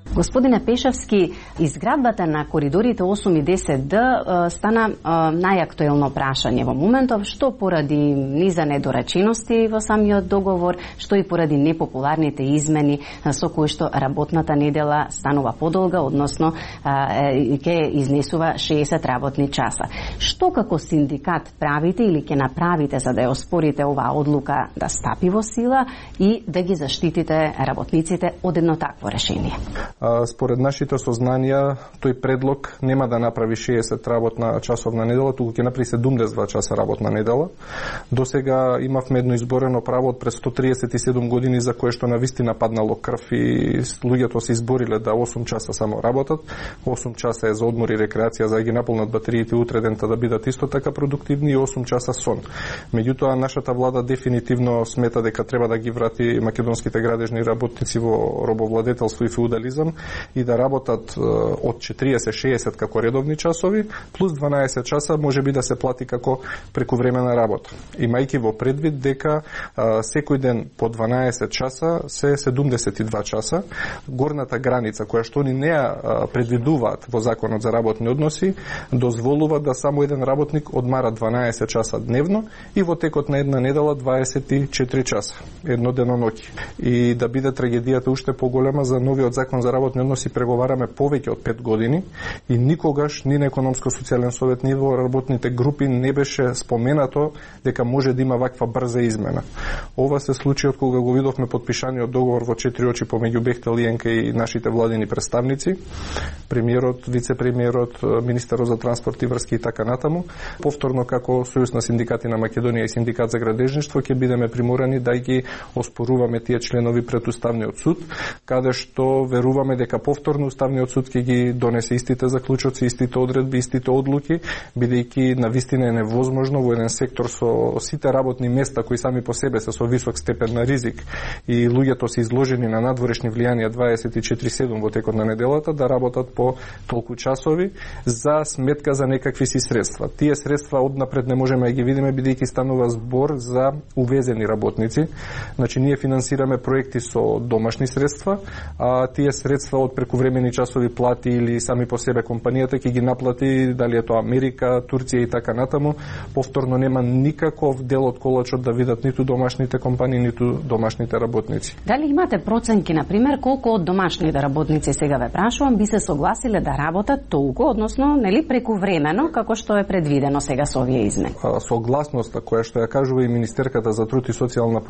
Господине Пешевски, изградбата на коридорите 8 и 10D стана најактуелно прашање во моментов, што поради низа недоречености во самиот договор, што и поради непопуларните измени со кои што работната недела станува подолга, односно ќе изнесува 60 работни часа. Што како синдикат правите или ќе направите за да ја оспорите оваа одлука да стапи во сила и да ги заштитите работниците од едно такво решение? Според нашите сознанија, тој предлог нема да направи 60 работна часовна недела, туку ќе направи 72 часа работна недела. До сега имавме едно изборено право од пред 137 години за кое што навистина паднало крв и луѓето се избориле да 8 часа само работат. 8 часа е за одмор и рекреација, за да ги наполнат батериите утре дента да бидат исто така продуктивни, и 8 часа сон. Меѓутоа, нашата влада дефинитивно смета дека треба да ги врати македонските градежни работници во робовладетелство и феудализам и да работат од 40-60 како редовни часови, плюс 12 часа може би да се плати како прекувремена работа. Имајќи во предвид дека секој ден по 12 часа се 72 часа, горната граница која што они не ја предвидуваат во Законот за работни односи, дозволува да само еден работник одмара 12 часа дневно и во текот на една недела 24 часа, едно деноноќи. И да биде трагедијата уште поголема, за новиот Закон за работни односи преговараме повеќе од 5 години и никогаш ни на економско-социјален совет, ни во работните групи не беше споменато дека може да има ваква брза измена. Ова се случи од кога го видовме подпишаниот договор во 4 очи помеѓу Бехтел Јенка и нашите владини представници, премиерот, вице-премиерот, министерот за транспорт и врски и така натаму. Повторно како Сојуз на синдикати на Македонија и Синдикат за градежништво ќе бидеме приморани да ги оспоруваме тие членови пред Уставниот суд, каде што веруваме дека повторно Уставниот суд ќе ги донесе истите заклучоци, истите одредби, истите одлуки, бидејќи навистина е невозможно во еден сектор со сите работни места кои сами по себе се со висок степен на ризик и луѓето се изложени на надворешни влијанија 24/7 во текот на неделата да работат по толку часови за сметка за некакви си средства. Тие средства однапред не можеме да ги видиме бидејќи станува збор за увезени работници. Значи ние финансираме проекти со домашни средства, а тие средства од прекувремени часови плати или сами по себе компанијата ќе ги наплати, дали е тоа Америка, Турција и така натаму. Повторно нема никаков дел од колачот да видат ниту домашните компании, ниту домашните работници. Дали имате проценки, на пример, колку од домашните работници, сега ве прашувам, би се согласиле да работат толку, односно, нели, прекувремено, како што е предвидено сега со овие измени? Согласноста која што ја кажува и министерката за труд и социјална